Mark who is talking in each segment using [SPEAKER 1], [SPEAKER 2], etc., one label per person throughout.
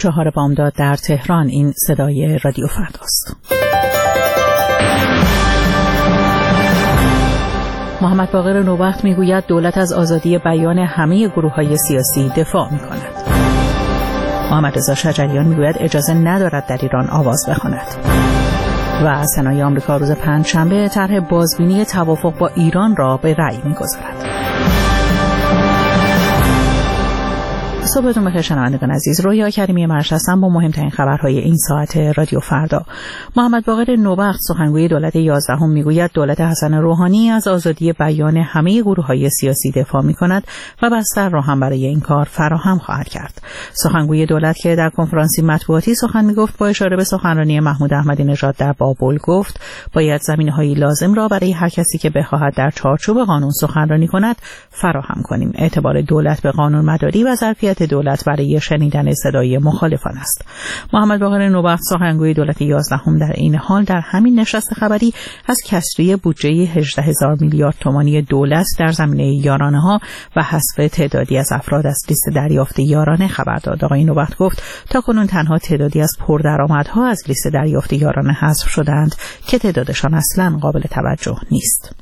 [SPEAKER 1] 4 بامداد در تهران. این صدای رادیو فرداست. محمد باقر نوبخت میگوید دولت از آزادی بیان همه گروه‌های سیاسی دفاع می‌کند. محمد رضا شجریان میگوید اجازه ندارد در ایران آواز بخواند. و سنای آمریکا روز پنجشنبه طرح بازبینی توافق با ایران را به رأی می‌گذارد. صبحتون بخیر شنوندگان عزیز. رویا کریمی مرش هستم با مهمترین خبرهای این ساعت رادیو فردا. محمد باقر نوبخت سخنگوی دولت 11 میگوید دولت حسن روحانی از آزادی بیان همه گروه‌های سیاسی دفاع می‌کند و بستر را هم برای این کار فراهم خواهد کرد. سخنگوی دولت که در کنفرانسی مطبوعاتی سخن می‌گفت با اشاره به سخنرانی محمود احمدی نژاد در بابل گفت باید زمینه‌های لازم را برای هر کسی که بخواهد در چارچوب قانون سخنرانی کند فراهم کنیم. اعتبار دولت به قانون مداری و ظرفیت دولت برای شنیدن صدای مخالفان است. محمد باقر نوبخت سخنگوی دولت 11 در این حال در همین نشست خبری از کسری بودجه 18,000 میلیارد تومانی دولت در زمینه یارانه‌ها و حذف تعدادی از افراد از لیست دریافت یارانه خبر داد. آقای نوبخت گفت تاکنون تنها تعدادی از پردرآمدها از لیست دریافت یارانه حذف شدند که تعدادشان اصلاً قابل توجه نیست.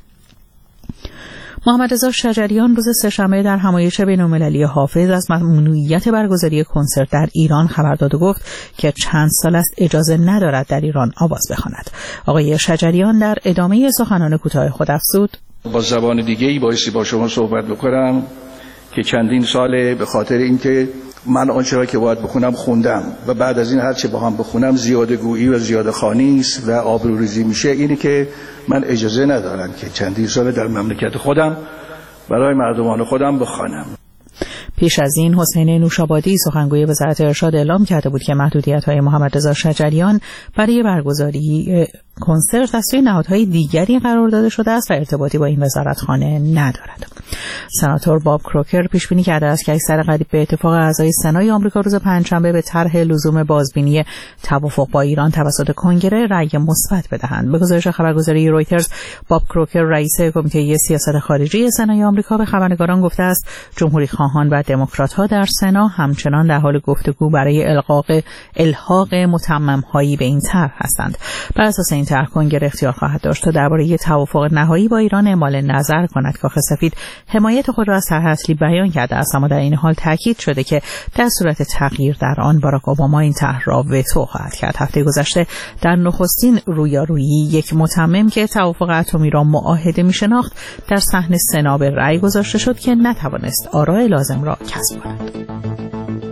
[SPEAKER 1] محمد رضا شجریان روز سه‌شنبه در همایش بین‌المللی حافظ از ممنوعیت برگزاری کنسرت در ایران خبر داد و گفت که چند سال است اجازه ندارد در ایران آواز بخواند. آقای شجریان در ادامه سخنان کوتاه خود افزود:
[SPEAKER 2] با زبان دیگه‌ای بایستی با شما صحبت بکنم که چندین ساله به خاطر اینکه من آنچه را که باید بخونم خوندم و بعد از این هر چه با هم بخونم زیاده گویی و زیاده خوانی است و آبروریزی میشه. اینی که من اجازه ندارم که چندین سال در مملکت خودم برای مردمان خودم بخوانم.
[SPEAKER 1] پیش از این حسین نوشابادی سخنگوی وزارت ارشاد اعلام کرده بود که محدودیت‌های محمد رضا شجریان برای برگزاری کنسرت از سوی نهادهای دیگری قرار داده شده است و ارتباطی با این وزارتخانه ندارد. سناتور باب کروکر پیش بینی کرده است که اکثر قریب به اتفاق اعضای سنای آمریکا روز پنجشنبه به طرح لزوم بازبینی توافق با ایران توسط کنگره رأی مثبت بدهند. به گزارش خبرگزاری رویترز باب کروکر رئیس کمیته سیاست خارجی سنای آمریکا به خبرنگاران گفته است جمهوری خواهان و دموکرات‌ها در سنا همچنان در حال گفتگو برای الحاق متمم‌هایی به این طرح هستند. بر اساس این طرح کنگره اختیار خواهد داشت تا درباره توافق نهایی با ایران اعمال نظر کند. کاخ سفید حمایت خود را از طرح اصلی بیان کرده است، اما در این حال تاکید شده که در صورت تغییر در آن باراک اوباما این طرح را وتو خواهد کرد. هفته گذشته در نخستین رویارویی یک متمم که توافق اتمی را معاهده می‌شناخت در صحن سنا به رأی گذاشته شد که نتوانست آراء لازم را کسب کند.